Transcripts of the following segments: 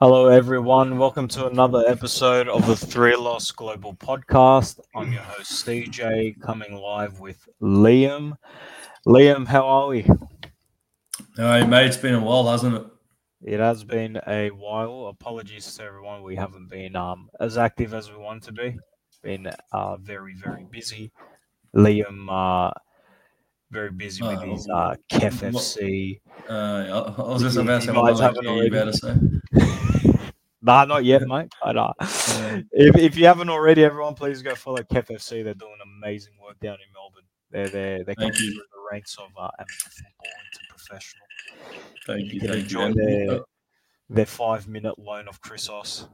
Hello, everyone. Welcome to another episode of the Three Loss Global Podcast. I'm your host, CJ, coming live with Liam. Liam, how are we? Hey, mate, it's been a while, hasn't it? It has been a while. Apologies to everyone. We haven't been as active as we want to be. Been very, very busy. Liam, very busy with his KEF What? FC. I was just If about to you say, what guys like haven't you already, about to say? nah, not yet, mate. But Uh, if you haven't already, everyone, please go follow KEF FC. They're doing amazing work down in Melbourne. They're thank coming you, through the ranks of amateur football into professional. thank You you, can thank you. enjoy their 5 minute loan of Chrysos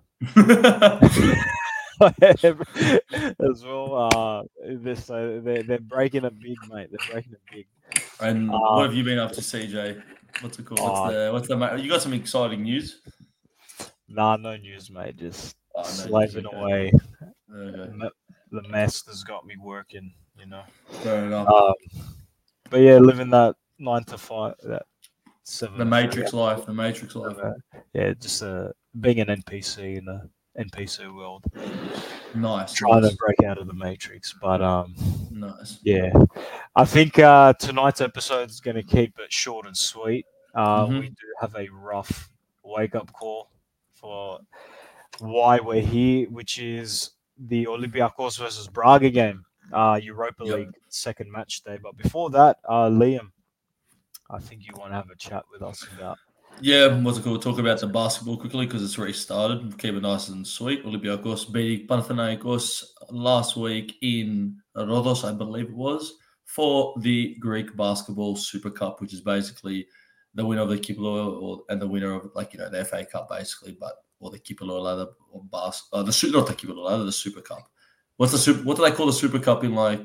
as well. They're breaking it big, mate. They're breaking it big. and what Um, have you been up to, CJ? What's it called? uh, You got some exciting news? nah, no news, mate. Just Oh, no news. slaving Okay, away. okay, The mess has got me working, you know. fair enough. Um, but yeah, living that 9 to 5, that The 7 to 3. Matrix life, the Matrix life. Yeah, just being an NPC in the NPC world, Nice, trying to nice, break out of the Matrix. But nice. yeah, I think tonight's episode is going to keep it short and sweet. We Mm-hmm. do have a rough wake up call for why we're here, which is the Olympiacos versus Braga game, Europa Yep. League second match day. But before that, Liam, I think you want to have a chat with us about. Yeah, what's it called? Talk about the basketball quickly because it's already started. Keep it nice and sweet. Olympiacos beating Panathinaikos last week in Rhodos, I believe it was, for the Greek Basketball Super Cup, which is basically the winner of the Kiplo and the winner of the FA Cup, basically, or the Kiplo ladder or not the Kiplo ladder, the Super Cup. What's the super? What do they call the Super Cup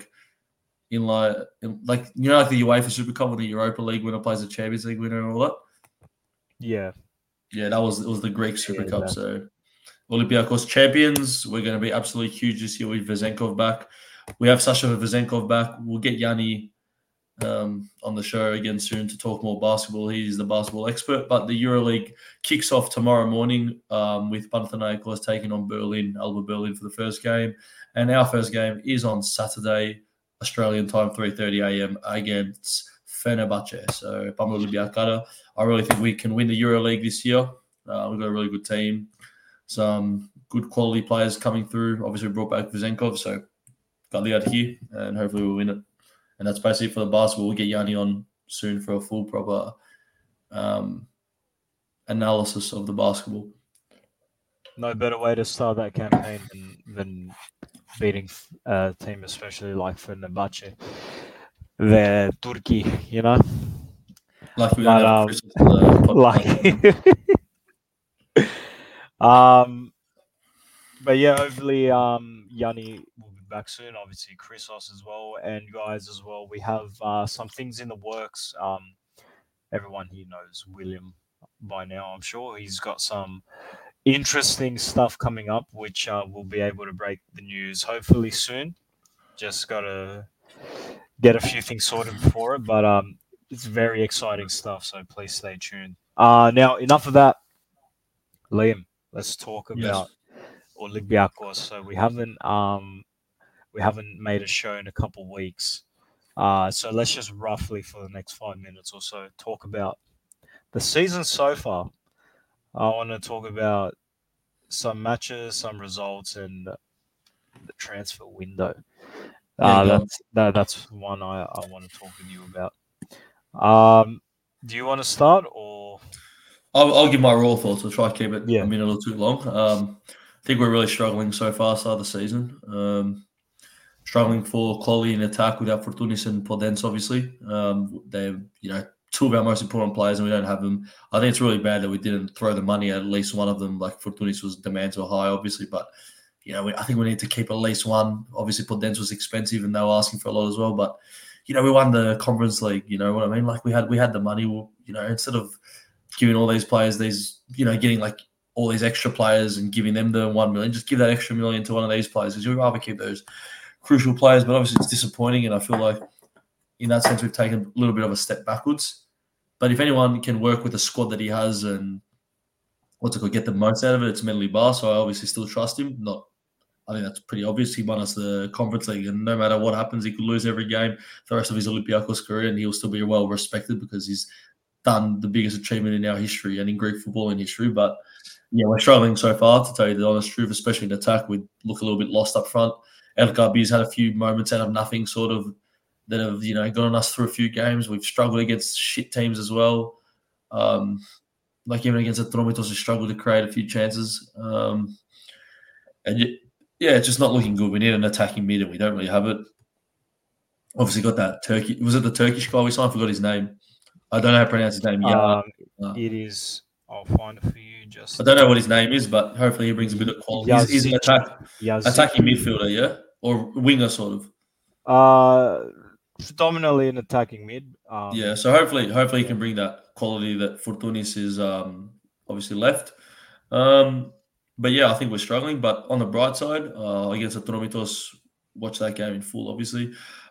like the UEFA Super Cup when the Europa League winner plays the Champions League winner and all that? Yeah, Yeah, it was the Greek Super yeah, Cup. So Olympiacos champions. We're going to be absolutely huge this year with Vezenkov back. We have Sasha Vezenkov back. We'll get Yanni on the show again soon to talk more basketball. He's the basketball expert. But the EuroLeague kicks off tomorrow morning with Panathinaikos taking on Alba Berlin for the first game. And our first game is on Saturday, Australian time, 3:30 a.m. against Fenerbahce. So Pamela Olympiacada. I really think we can win the EuroLeague this year. We've got a really good team. Some good quality players coming through. Obviously, we brought back Vezenkov, so got the out here, and hopefully we'll win it. And that's basically for the basketball. We'll get Yanni on soon for a full, proper analysis of the basketball. no better way to start that campaign than beating a team, especially like Fenerbahce. They're Turkey, you know. Like we don't But have Chris on the podcast. like, um, but yeah, hopefully, Yanni will be back soon. Obviously, Chrysos as well, and guys as well. We have some things in the works. Everyone here knows William by now. I'm sure he's got some interesting stuff coming up, which we'll be able to break the news hopefully soon. Just gotta get a few things sorted for it, but it's very exciting stuff. So please stay tuned. Now enough of that, Liam. Let's talk Yes. about Olympiacos. So we haven't made a show in a couple of weeks. So let's just roughly for the next 5 minutes or so talk about the season so far. I want to talk about some matches, some results, and the transfer window. Yeah, go on. That's one I want to talk with you about. Do you want to start or? I'll give my raw thoughts. We'll try to keep it a Yeah, minute or two long. I think we're really struggling so far start of the season. Struggling for quality in attack without Fortunis and Podence, obviously. They're, two of our most important players and we don't have them. I think it's really bad that we didn't throw the money at least one of them. Like Fortunis was demands were high, obviously, but I think we need to keep at least one. Obviously, Podence was expensive and they were asking for a lot as well. But we won the Conference League. You know what I mean? Like we had the money. Instead of giving all these players getting like all these extra players and giving them the 1 million, just give that extra million to one of these players because you'd rather keep those crucial players. But obviously, it's disappointing, and I feel like in that sense we've taken a little bit of a step backwards. But if anyone can work with the squad that he has and get the most out of it. It's Medley Bar, so I obviously still trust him. I think that's pretty obvious. He won us the Conference League, and no matter what happens, he could lose every game for the rest of his Olympiacos career, and he'll still be well respected because he's done the biggest achievement in our history and in Greek football in history. But yeah, we're struggling so far, to tell you the honest truth, especially in attack. We look a little bit lost up front. El Gabi's had a few moments out of nothing, sort of, that have gotten us through a few games. We've struggled against shit teams as well. Like even against Atromitos, we struggled to create a few chances. And yeah, it's just not looking good. We need an attacking mid, and we don't really have it. Obviously, got that Turkey. Was it the Turkish guy we signed? I forgot his name. I don't know how to pronounce his name. It is. I'll find it for you. Just I don't know what his name is, but hopefully he brings a bit of quality. He's an attacking midfielder, yeah, or winger sort of. Predominantly an attacking mid. Yeah, so hopefully he can bring that quality that Fortounis is obviously left. But yeah, I think we're struggling. But on the bright side, against Atromitos, watch that game in full, obviously.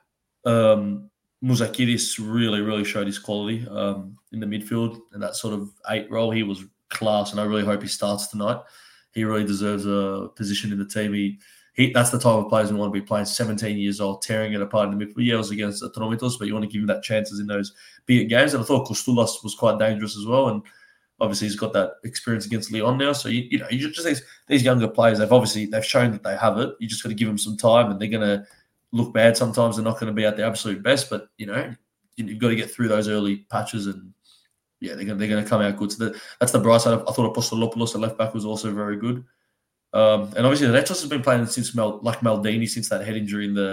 Mouzakiris really showed his quality in the midfield and that sort of 8 role. He was class, and I really hope he starts tonight. He really deserves a position in the team. That's the type of players we want to be playing. 17 years old, tearing it apart in the midfield. Yeah, it was against Atromitos, but you want to give him that chances in those bigger games. And I thought Kostoulas was quite dangerous as well. And obviously he's got that experience against Lyon now. So you just these younger players, they've shown that they have it. You just got to give them some time, and they're going to look bad sometimes. They're not going to be at their absolute best, but you've got to get through those early patches, and yeah, they're going to come out good. So that's the bright side. I thought Apostolopoulos at left back was also very good. And obviously, Retos has been playing since Maldini, since that head injury in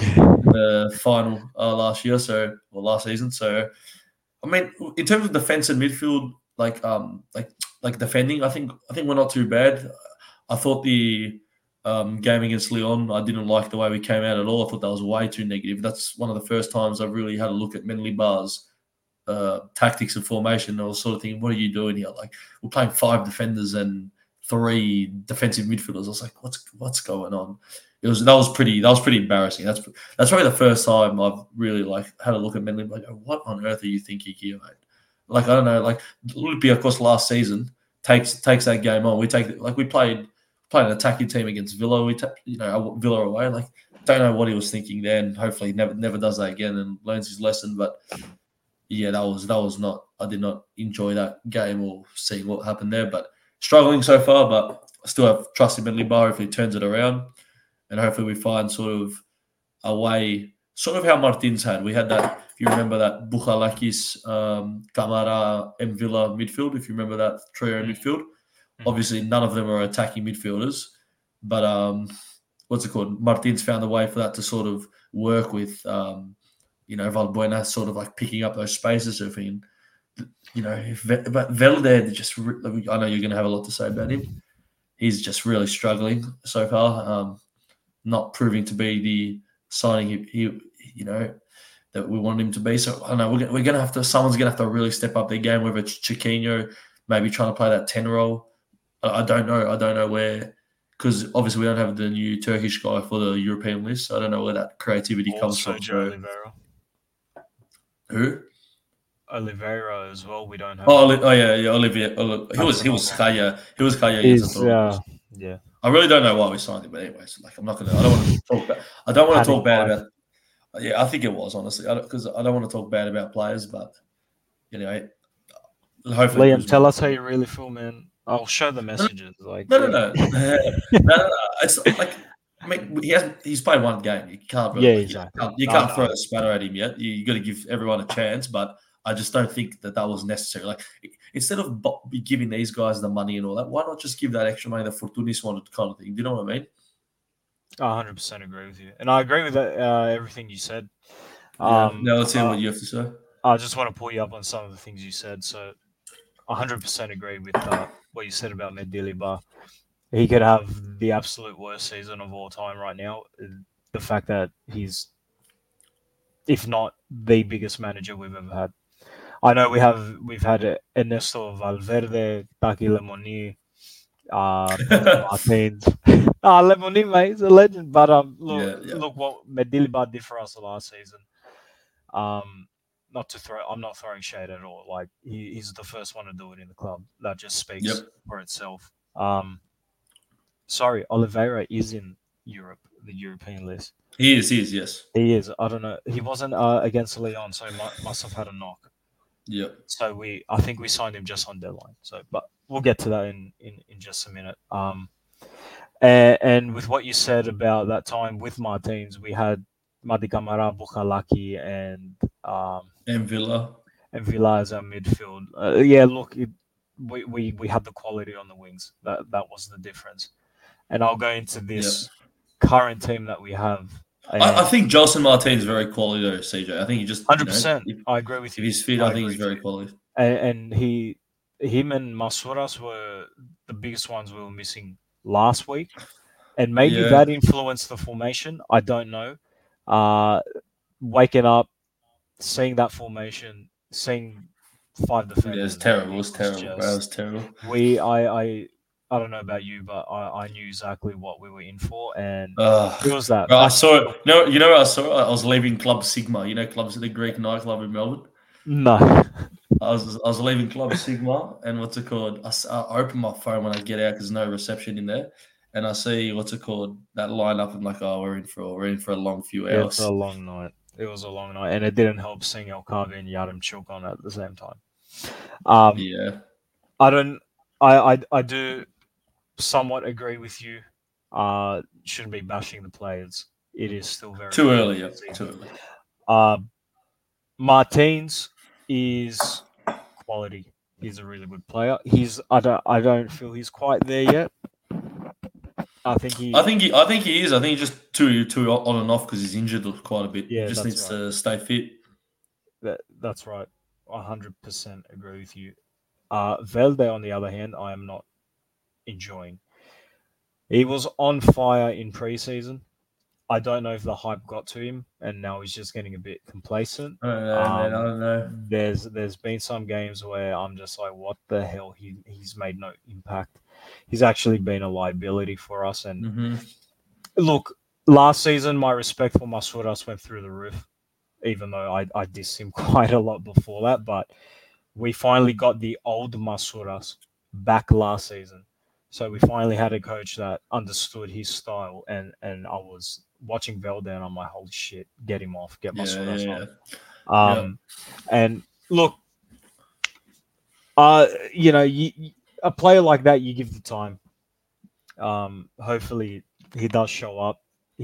the final last season. So, I mean, in terms of defense and midfield, like defending, I think we're not too bad. I thought the game against Lyon, I didn't like the way we came out at all. I thought that was way too negative. That's one of the first times I've really had a look at Menley Bar's tactics and formation. I was sort of thinking, what are you doing here? Like, we're playing 5 defenders and 3 defensive midfielders. I was like, what's going on? That was pretty embarrassing. That's probably the first time I've really had a look at Menley. Like, what on earth are you thinking here, mate? Like, I don't know. Like, Olympiacos last season takes that game on. We played an attacking team against Villa. We Villa away. Like, don't know what he was thinking then. Hopefully, he never does that again and learns his lesson. But yeah, that was not. I did not enjoy that game or seeing what happened there. But struggling so far, but I still have trust in Menley Bar if he turns it around, and hopefully we find sort of a way, sort of how Martins had. We had that, if you remember, that Bouchalakis, Camara, and Villa midfield, if you remember that trio midfield. Obviously, none of them are attacking midfielders, but what's it called? Martins found a way for that to sort of work with, Valbuena sort of like picking up those spaces. So but Velde, just, I know you're going to have a lot to say about him. He's just really struggling so far, not proving to be the signing he that we want him to be. So I don't know, we're going to have to. Someone's going to have to really step up their game. Whether it's Chiquinho, maybe trying to play that 10 role. I don't know where, because obviously we don't have the new Turkish guy for the European list. So I don't know where that creativity comes from. Oliveira. Who? Oliveira as well. We don't have. Olivier. He was Kaya. He was Kaya. Yeah. I really don't know why we signed him, but anyways, like I don't want to talk bad. I don't want to talk bad about. Yeah, I think it was, honestly, because I don't want to talk bad about players, but anyway, hopefully. Liam, tell us how you really feel, man. I'll show the messages. No. It's like, I mean, he's played one game. You can't really, exactly. You can't throw a spanner at him yet. You got to give everyone a chance, but I just don't think that was necessary. Like, instead of giving these guys the money and all that, why not just give that extra money that Fortounis wanted, kind of thing? Do you know what I mean? I 100% agree with you, and I agree with everything you said. Now let's hear what you have to say. I just want to pull you up on some of the things you said. So, 100% agree with what you said about Mendilibar. He could have the absolute worst season of all time right now. The fact that he's, if not the biggest manager we've ever had. I know we've had Ernesto Valverde, Taki Lemoni, Martins. Lemoni, mate, he's a legend. But look what Mendilibar did for us the last season. I'm not throwing shade at all. Like he's the first one to do it in the club. That just Yep. speaks for itself. Sorry, Oliveira is in Europe, the European list. He is, yes. He is. I don't know. He wasn't against Leon, so he must have had a knock. Yep. So I think we signed him just on deadline. So, but we'll get to that in just a minute. And with what you said about that time with Martins, we had Madi Camara, Bukhalaki, and Villa. And Villa as our midfield. Yeah, look, we had the quality on the wings. That was the difference. And I'll go into this current team that we have. I think Gelson Martins is very quality though, CJ. I think he just 100%. I agree with you. If he's fit, I think he's very quality. And him and Masouras were the biggest ones we were missing last week. And maybe that influenced the formation. I don't know. Waking up, seeing that formation, seeing 5 defenders. Yeah, it's terrible. It was terrible. I don't know about you, but I knew exactly what we were in for, and it was that. Bro, I saw it. No, you know what I saw? I was leaving Club Sigma. You know, Club's the Greek nightclub in Melbourne. No. I was leaving Club Sigma, and what's it called? I open my phone when I get out because there's no reception in there, and I see that lineup. I'm like, oh, we're in for a long few hours. It was a long night. It was a long night, and it didn't help seeing El Kavi and Yadim Chilkon at the same time. I do somewhat agree with you. Shouldn't be bashing the players. It is still very too early. Yeah, too early. Martins is quality. He's a really good player. I don't feel he's quite there yet. I think he is. I think he's just too on and off because he's injured quite a bit. Yeah, he just needs to stay fit. That's right. 100% agree with you. Velde, on the other hand, I am not enjoying. He was on fire in preseason. I don't know if the hype got to him, and now he's just getting a bit complacent. I don't know, man. I don't know. There's been some games where I'm just like, what the hell? He's made no impact. He's actually been a liability for us. And look, last season, my respect for Masouras went through the roof, even though I dissed him quite a lot before that. But we finally got the old Masouras back last season. So we finally had a coach that understood his style, and I was watching Velde, and I'm like, holy shit, get him off, get Masouras off. And look, a player like that, you give the time. Hopefully he does show up.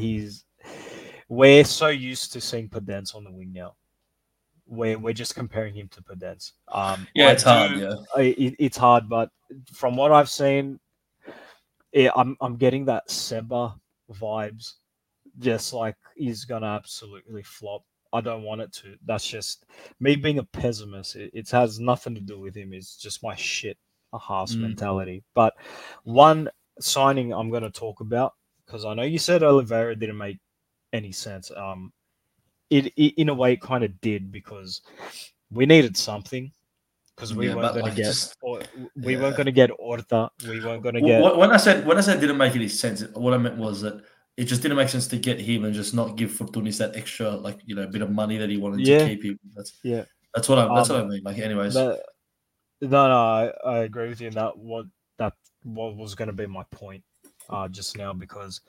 We're so used to seeing Podence on the wing now. We're just comparing him to Podence. It's hard. Yeah, it's hard, but from what I've seen, I'm getting that Seba vibes. Just like he's gonna absolutely flop. I don't want it to. That's just me being a pessimist. It has nothing to do with him. It's just my shit ass mentality. But one signing I'm going to talk about, because I know you said Oliveira didn't make any sense. It in a way kind of did, because we needed something. Because we weren't going to get, we weren't going to get Horta. We weren't going to get. When I said didn't make any sense, what I meant was that it just didn't make sense to get him and just not give Fortounis that extra, bit of money that he wanted to keep him. That's what I mean. Like, anyways. No, I agree with you. That was going to be my point just now, because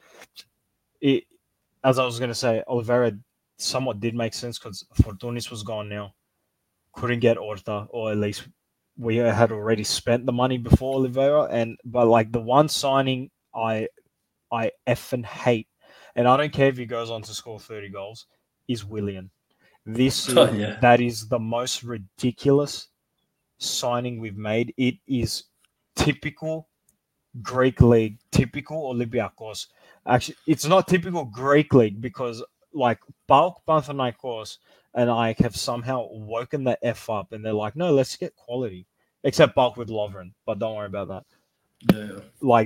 as I was going to say, Oliveira somewhat did make sense because Fortounis was gone now. Couldn't get Horta, or at least we had already spent the money before Oliveira. But like the one signing I effing hate, and I don't care if he goes on to score 30 goals, is Willian. That is the most ridiculous signing we've made. It is typical Greek league, typical Olympiacos. Actually, it's not typical Greek league, because like PAOK, Panathinaikos, and I have somehow woken the F up, and they're like, no, let's get quality. Except PAOK with Lovren, but don't worry about that. Yeah. Like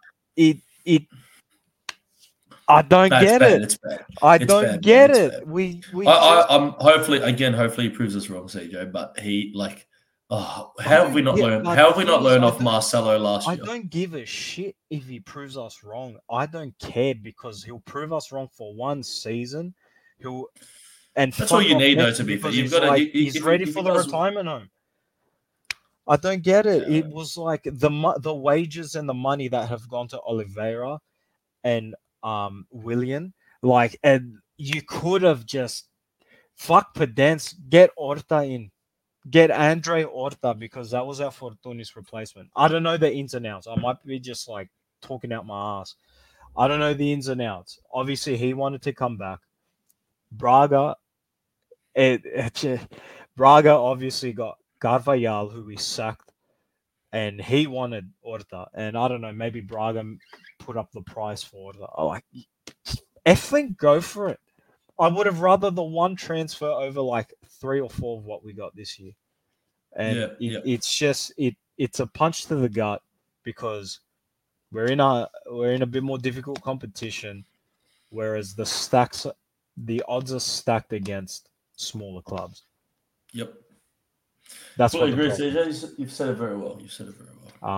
I don't get it. It's bad. I don't get it. I'm hopefully he proves us wrong, CJ. But he how have we not learned? How have we not learned off Marcelo last year? I don't give a shit if he proves us wrong. I don't care, because he'll prove us wrong for one season. And That's all fuck you off need, though. Messi To be fair, because you've he's got to. like he's ready If for he the does, retirement home. I don't get it. yeah, It was like the wages and the money that have gone to Oliveira and Willian, like, and you could have just fuck Pedence, get Horta in, get Andre Horta because that was our Fortunis replacement. I don't know the ins and outs. I might be just like talking out my ass. I don't know the ins and outs. Obviously, he wanted to come back. Braga, Braga obviously got Carvajal, who we sacked, and he wanted Horta. And I don't know, maybe Braga put up the price for Horta. I like, effing go for it. I would have rather the one transfer over like 3 or 4 of what we got this year. And yeah. it's just it's a punch to the gut because we're in a bit more difficult competition, whereas the odds are stacked against smaller clubs. Yep. That's Fully what the agree, problem. CJ. You've said it very well. You've said it very well.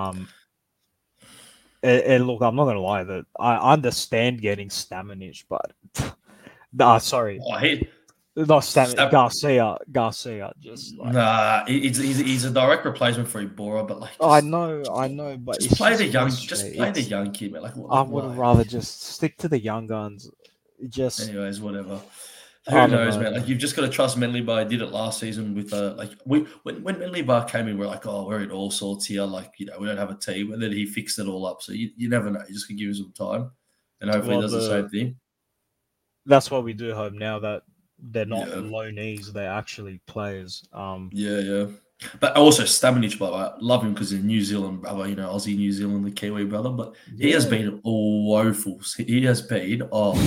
And look, I'm not gonna lie that I understand getting Stamenic, but sorry, Oh, he, not Stamenic, Stab- Garcia, just like nah, he's a direct replacement for Ibora, but like I know, but just it's play just the frustrating. young kid, man. I Like would why? rather just stick to the young guns. Just Anyways, whatever. Who I don't knows, know, man? Like man. you've just got to trust Menley Bar. Did it last season with like when Menley Bar came in, we're like, oh, we're in all sorts here. Like we don't have a team, and then he fixed it all up. So you never know. You just can give him some time, and hopefully he Well, does the same thing. that's what we do hope now that they're not Yeah, loanees; they're actually players. yeah. But also Stamenic, by the way, I love him because he's a New Zealand brother, Aussie, New Zealand, the Kiwi brother. But he has Yeah, been woeful. He has been.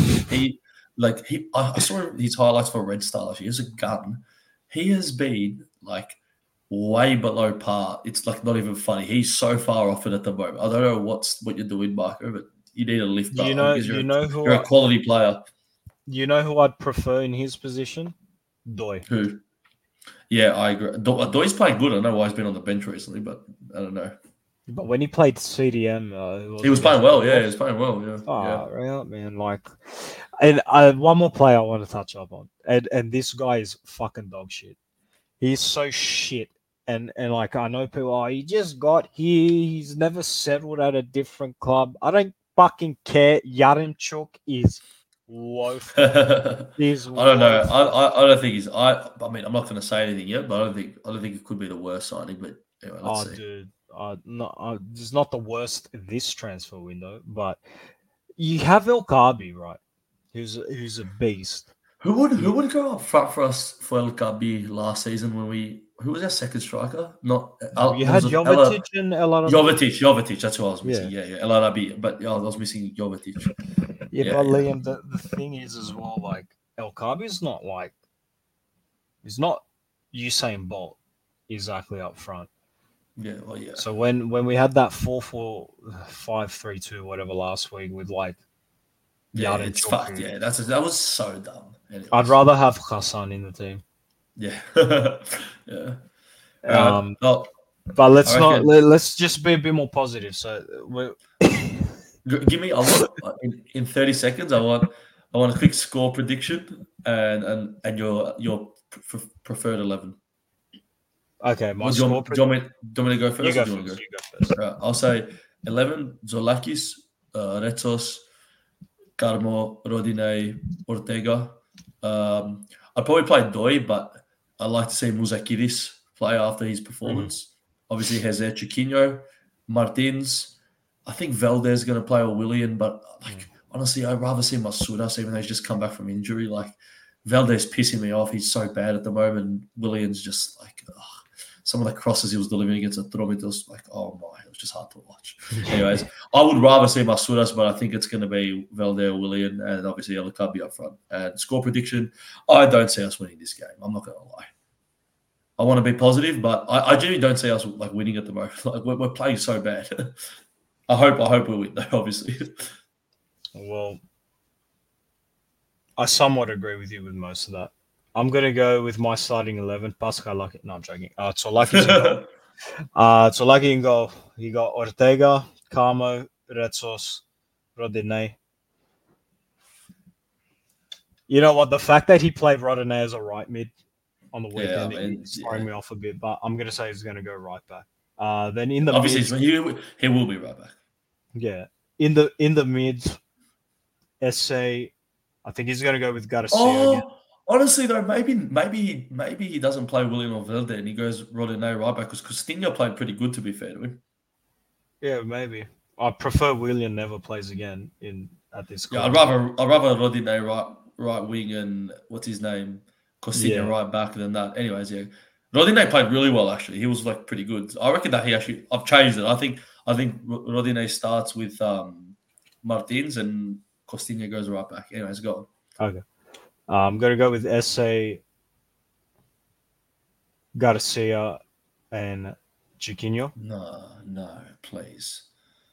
I saw his highlights for Red Star last year. He's a gun. He has been like way below par. It's like not even funny. He's so far off it at the moment. I don't know what you're doing, Marco, but you need a lift, you brother, know, because you know who you're a quality player. I'd prefer in his position, Doi. Who? Yeah, I agree. Doy's playing good. I don't know why he's been on the bench recently, but I don't know. But when he played CDM, it He was was playing against well. Yeah, he Wolves. was playing well. Yeah, yeah. Right, man. Like, and one more player I want to touch up on, and this guy is fucking dog shit. He's so shit. And like I know people, he just got here. He's never settled at a different club. I don't fucking care. Yarimchuk is woeful. I He's don't know. woeful. I don't think he's. I mean, I'm not going to say anything yet, but I don't think it could be the worst signing. But anyway, let's Oh, see. dude. No, it's not the worst this transfer window, but you have El Kabi, right? Who's a beast. Who He, would go up front for us for El Gabi last season when who was our second striker? Not you there had was Ella Jovetic and El Arabi. Jovetic. That's who I was Yeah. missing. Yeah, El Arabi. But yeah, I was missing Jovetic. Yeah, Yeah, but yeah, Liam, the thing is as well, like El Kabi's not like he's not Usain Bolt exactly up front. yeah. Well, yeah. So when we had that 4-4-5-3-2 whatever last week with like Yeah, it's fucked. Yaremchuk, Yeah, that was so dumb. I'd Anyways, rather have Hassan in the team. yeah, yeah. Um, Well, but I reckon. let's just be a bit more positive. So we're Give me. I want in 30 seconds. I want a quick score prediction and your preferred 11. okay. My What score. do you want me to go You first, or go do you want to first. go? You go first. Right, I'll say 11. Zolakis, Retsos, Carmo, Rodinei, Ortega. I'd probably play Doi, but I like to see Muzakiris play after his performance. Obviously, Jose Chiquinho, Martins. I think Valdez is going to play or Willian, but like honestly, I'd rather see Masudas, even though he's just come back from injury. Like Valdez pissing me off. He's so bad at the moment. Willian's just like some of the crosses he was delivering against Atromitos, like, oh my, it was just hard to watch. Anyways, I would rather see Masudas, but I think it's going to be Valdez or Willian, and obviously El Kabi up front. And score prediction, I don't see us winning this game. I'm not going to lie. I want to be positive, but I genuinely don't see us like winning at the moment. Like we're playing so bad. I hope we win though, obviously. Well, I somewhat agree with you with most of that. I'm gonna go with my starting 11. Pascal Lucky. No, I'm joking. Tsolaki's in goal. Tsolaki in goal. You got Ortega, Carmo, Retsos, Rodinei. You know what? The fact that he played Rodinei as a right mid on the Yeah, I weekend mean, is throwing me off a bit, but I'm going to say he's going to go right back. Then in the obviously mids, he will be right back. yeah, in the mids, SA, I think he's going to go with Garcia again. Honestly though, maybe he doesn't play William or Velde and he goes Rodinei right back because Coutinho played pretty good, to be fair to him. Yeah, maybe. I prefer William never plays again at this Yeah, club. I'd rather Rodinei right wing and what's his name, Coutinho Yeah. right back than that. Anyways, yeah, Rodinei played really well actually. He was like pretty good. I reckon that I've changed it. I think Rodinei starts with Martins and Coutinho goes right back. Anyways, go on. Okay. I'm going to go with SA, Garcia, and Chiquinho. No, please.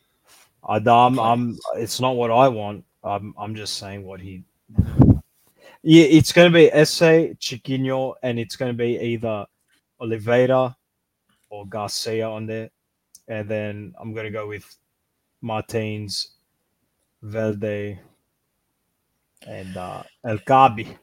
It's not what I want. I'm just saying what he. Yeah, it's going to be SA, Chiquinho, and it's going to be either Oliveira or Garcia on there. And then I'm going to go with Martins, Velde, and El Kabi.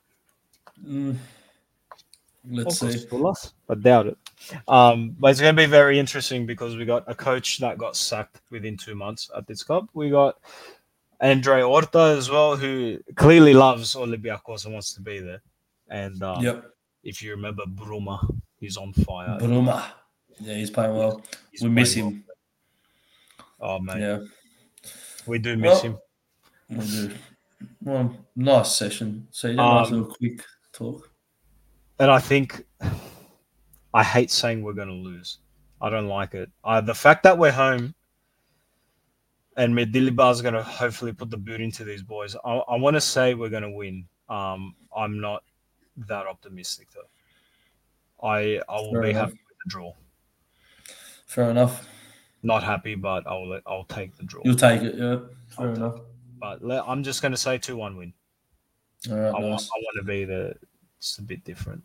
Let's see. I doubt it. But it's going to be very interesting because we got a coach that got sacked within 2 months at this club. We got Andre Horta as well, who clearly loves Olympiacos and wants to be there. And if you remember Bruma, he's on fire. Bruma. Yeah, he's playing well. We miss him. Well. Oh, man. Yeah. We do miss him. We do. Well, nice session. So, nice little quick talk. And I think I hate saying we're going to lose. I don't like it. The fact that we're home and Medilibar's going to hopefully put the boot into these boys, I want to say we're going to win. I'm not that optimistic, though. I will be happy with the draw. Fair enough. Not happy, but I'll take the draw. You'll take it, yeah. Fair enough. But I'm just going to say 2-1 win. All right, I nice. want to be it's a bit different.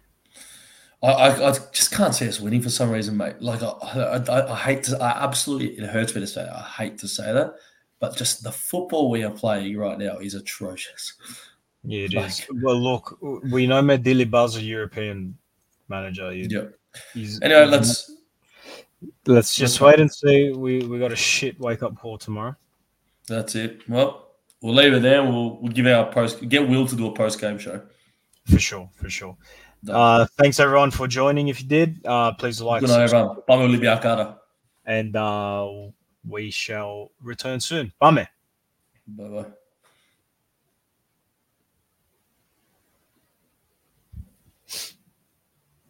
I just can't see us winning for some reason, mate. Like I hate to. It hurts me to say. I hate to say that, but just the football we are playing right now is atrocious. Yeah, it is. Well, look, we know Medilibar's a European manager. Anyway, let's just wait and see. We got a shit wake up call tomorrow. That's it. Well, we'll leave it there. We'll give our get Will to do a post game show. For sure. Thanks everyone for joining. If you did, please like. Good night, everyone. And we shall return soon. Bye. Bye.